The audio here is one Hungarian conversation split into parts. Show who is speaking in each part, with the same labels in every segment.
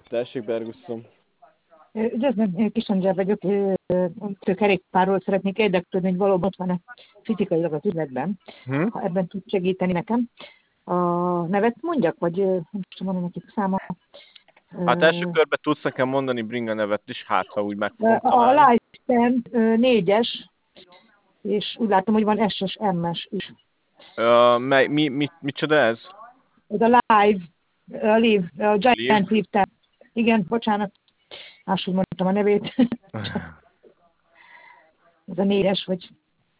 Speaker 1: Tessék, Bergusszom.
Speaker 2: Üdvözlöm, Kis Andrea vagyok, kerékpárról szeretnék érdeklődni, hogy valóban ott van-e fizikailag az üzletben, ha ebben tud segíteni nekem. A nevet mondjak, vagy nem tudom, van nekik száma?
Speaker 1: Hát első körben tudsz nekem mondani bringa nevet is, hát ha úgy meg fogom
Speaker 2: A
Speaker 1: találni.
Speaker 2: Lifestand 4-es, és úgy látom, hogy van S-es, M-es is.
Speaker 1: Micsoda ez?
Speaker 2: Ez a Live, a Giant Live. Igen, bocsánat, máshogy mondtam a nevét. Ez a 4-es, vagy...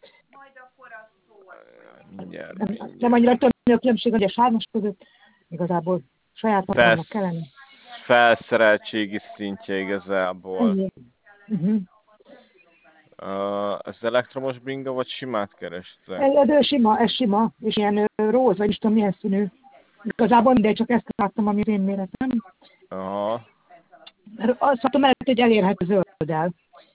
Speaker 2: Nem annyira tudom, hogy a különbség, hogy a 3-as között igazából saját magamnak kellene.
Speaker 1: Felszereltségi szintje igazából. Ez elektromos bringa, vagy simát kerestek?
Speaker 2: Ez sima, és ilyen róz, vagy is tudom milyen színű. Igazából mindegy, csak ezt láttam, ami én méretem.
Speaker 1: Aha.
Speaker 2: Azt mondtam mellett, hogy elérhető zölddel.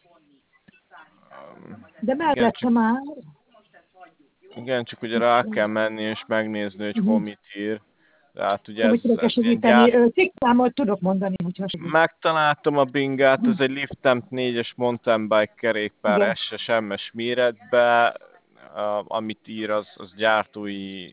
Speaker 2: De mellette már...
Speaker 1: Igen, csak ugye rá kell menni és megnézni, hogy hol mit ír. Tehát ugye
Speaker 2: ez ilyen gyár... Cikkszámot tudok mondani, hogyha segít.
Speaker 1: Megtaláltam a bringát, ez egy Liftemp 4-es mountain bike kerékpár SS MS méretbe. Amit ír, az gyártói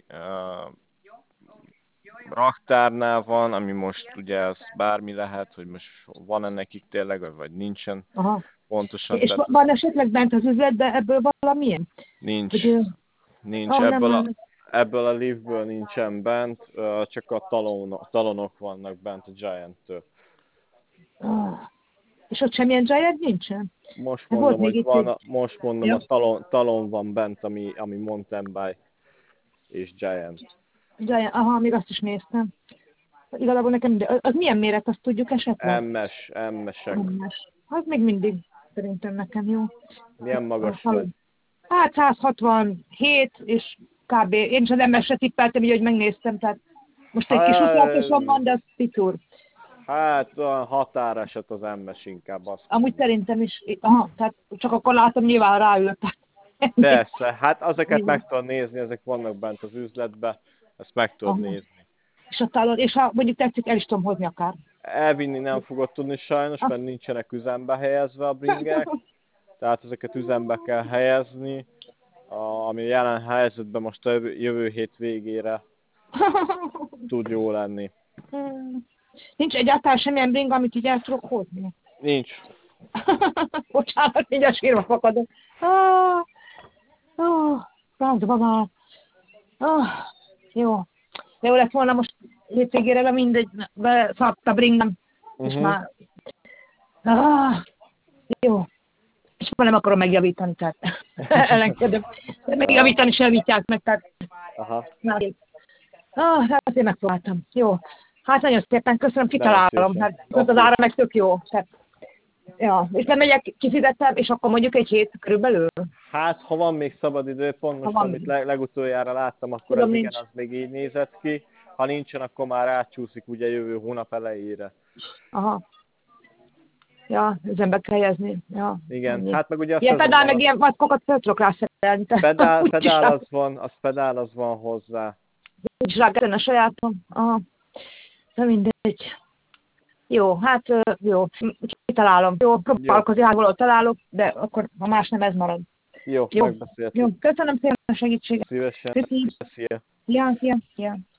Speaker 1: raktárnál van, ami most ugye az bármi lehet, hogy most van-e nekik tényleg, vagy nincsen.
Speaker 2: Aha.
Speaker 1: Pontosan.
Speaker 2: És van esetleg bent az üzletben ebből valamilyen?
Speaker 1: Nincs.
Speaker 2: Hogy,
Speaker 1: nincs. Ebből a liftből nincsen bent, csak a talonok vannak bent a Giant-től.
Speaker 2: És ott semmilyen Giant nincsen?
Speaker 1: Most mondom, hogy van, most mondom, a talon van bent, ami mountain bike és Giant.
Speaker 2: Aha, még azt is néztem. Igazából nekem, de az milyen méret, azt tudjuk esetleg?
Speaker 1: MS-ek.
Speaker 2: Az még mindig szerintem nekem jó.
Speaker 1: Milyen magas vagy?
Speaker 2: Hát 167, és kb. Én is az MS-re tippeltem, így, hogy megnéztem, tehát most egy kis utátosan van, de az picur.
Speaker 1: Hát a határeset az MS inkább azt.
Speaker 2: Amúgy szerintem is, tehát csak akkor látom, nyilván ráültem.
Speaker 1: Persze, hát ezeket meg tudod nézni, ezek vannak bent az üzletben, ezt meg tudod nézni.
Speaker 2: És a talon, és ha mondjuk tetszik, el is tudom hozni akár.
Speaker 1: Elvinni nem fogod tudni sajnos, mert nincsenek üzembe helyezve a bringák, tehát ezeket üzembe kell helyezni, ami jelen helyzetben most a jövő hét végére tud jó lenni.
Speaker 2: Nincs egyáltalán semmilyen bringa, amit így el tudok hozni?
Speaker 1: Nincs.
Speaker 2: Bocsánat, így a sírva fakadok. Francba már. Jó. Jó lett volna most hétvégére, de mindegy, beszart a bringam. És már... Jó. És már nem akarom megjavítani, tehát elengedem. Megjavítani se javítják meg, tehát... Hát én megpróbáltam. Jó. Hát nagyon szépen köszönöm, kitalálom. Hát az ára meg tök jó. Tehát, ja. És nem megyek, kifizettem, és akkor mondjuk egy hét körülbelül?
Speaker 1: Hát, ha van még szabad idő, pont most, amit legutoljára láttam, akkor az igen, az még így nézett ki. Ha nincsen, akkor már átcsúszik ugye jövő hónap elejére.
Speaker 2: Aha. Ja, üzembe kell helyezni. Ja.
Speaker 1: Igen, hát meg ugye...
Speaker 2: Ilyen pedál, meg ilyen mackokat fel tudok rászerelni.
Speaker 1: Pedál az van hozzá.
Speaker 2: Úgyis rá kellene a sajátom. Aha. De mindegy. Jó, hát jó, kitalálom. Jó, próbálkozni, ha valahol találok, de akkor ha más nem, ez marad.
Speaker 1: Jó, megbeszéltük.
Speaker 2: Jó, köszönöm szépen a segítséget.
Speaker 1: Szívesen.
Speaker 2: Szia.